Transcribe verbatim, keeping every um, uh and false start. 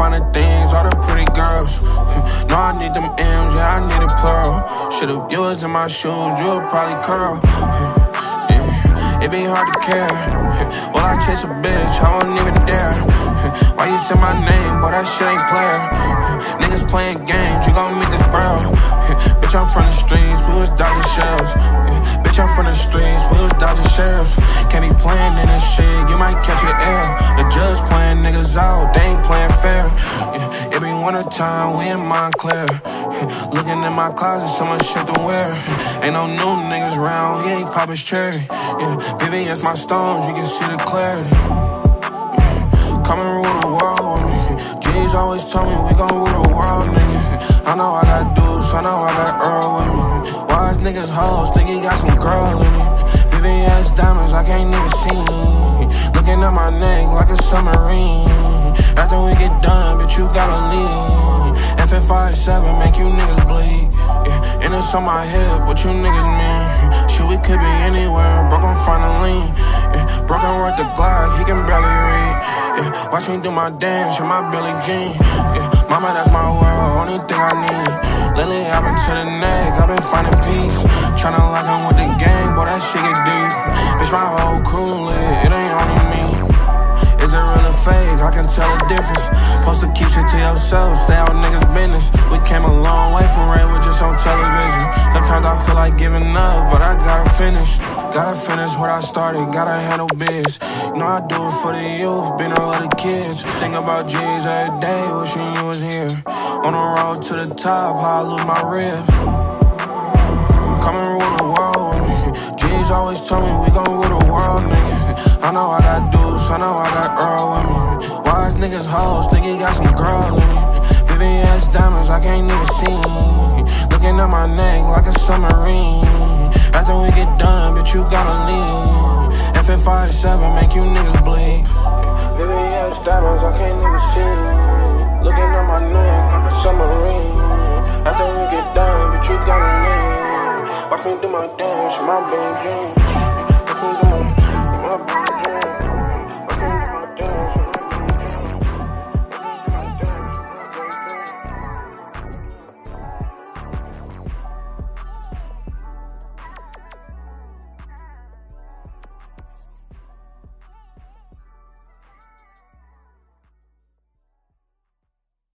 finer things, all the pretty girls. No, I need them M's, yeah, I need a pearl. Should've you was in my shoes, you would probably curl. Yeah, it be hard to care. Well, I chase a bitch, I won't even dare. Why you say my name, boy, that shit ain't player. Niggas playing games, you gon' meet this bro. Bitch, I'm from the streets, we was dodging shells. Bitch, I'm from the streets, we was dodging sheriffs. Can't be playing in this shit, you might catch an L. The judge playing niggas out, they ain't playing fair. It be winter time, we in Montclair. Looking in my closet, so much shit to wear. Ain't no new niggas round, he ain't Papa's cherry. Yeah, V V S my stones, you can see the clarity. Come and rule the world with me. G's always told me we gon' rule the world, nigga. I know I got dudes, I know I got Earl with me. Wise niggas hoes, think he got some girl in me. V V S diamonds, I can't even see. Looking at my neck like a submarine. After we get done, bitch, you gotta leave. F F five seven make you niggas bleed. Yeah, and it's on my hip, what you niggas mean? Shit, we could be anywhere, broke on finally. Yeah, broken worth the Glock, he can barely read. Yeah, watch me do my dance, in my Billie Jean. Yeah, mama, that's my world, only thing I need. Lately, I've been to the neck, I've been finding peace. Tryna lock in with the gang, boy, that shit get deep. Bitch, my whole crew lit, it ain't only me. Is it real or fake? I can tell the difference. Supposed to keep shit to yourself, stay out niggas' business. We came a long way from right with just on television. Sometimes I feel like giving up, but I gotta finish. Gotta finish where I started, gotta handle biz. You know I do it for the youth, been all of the kids. Think about G's every day, wishing you was here. On the road to the top, how I lose my ribs. Come and rule the world with me. G's always told me we gon' rule the world, nigga. I know I got dudes, I know I got Earl with me. Wise niggas hoes, think he got some girl in me. V V S diamonds, I can't even see. Looking at my neck like a submarine. After we get done, bitch, you gotta leave. F F five seven make you niggas bleed. V V S diamonds, I can't even see. Looking at my neck like a submarine. After we get done, bitch, you gotta leave. Watch me do my dance, my big dream. Watch me do my